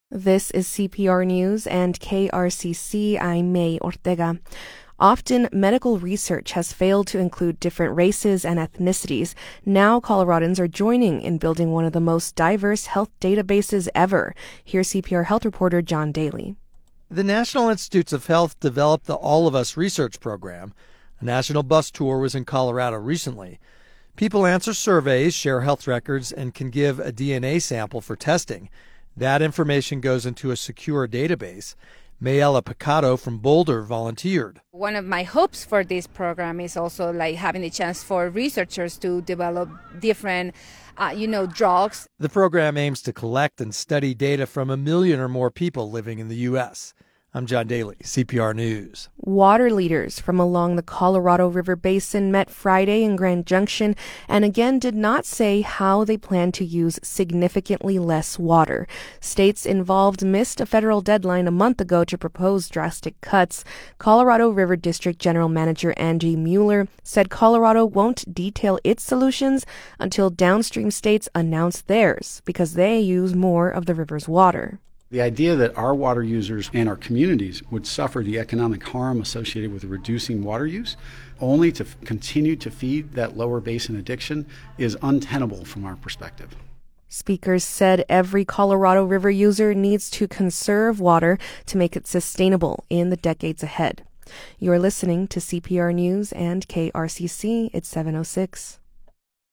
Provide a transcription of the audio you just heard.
This is CPR News and KRCC. I'm May Ortega. Often, medical research has failed to include different races and ethnicities. Now, Coloradans are joining in building one of the most diverse health databases ever. Here's CPR Health reporter John Daly. The National Institutes of Health developed the All of Us research program. A national bus tour was in Colorado recently. People answer surveys, share health records, and can give a DNA sample for testing. That information goes into a secure database. Mayela Picado from Boulder volunteered. One of my hopes for this program is also having the chance for researchers to develop different, drugs. The program aims to collect and study data from 1 million or more people living in the U.S. I'm John Daly, CPR News. Water leaders from along the Colorado River Basin met Friday in Grand Junction and again did not say how they plan to use significantly less water. States involved missed a federal deadline a month ago to propose drastic cuts. Colorado River District General Manager Angie Mueller said Colorado won't detail its solutions until downstream states announce theirs because they use more of the river's water. The idea that our water users and our communities would suffer the economic harm associated with reducing water use only to continue to feed that lower basin addiction is untenable from our perspective. Speakers said every Colorado River user needs to conserve water to make it sustainable in the decades ahead. You're listening to CPR News and KRCC. It's 7:06.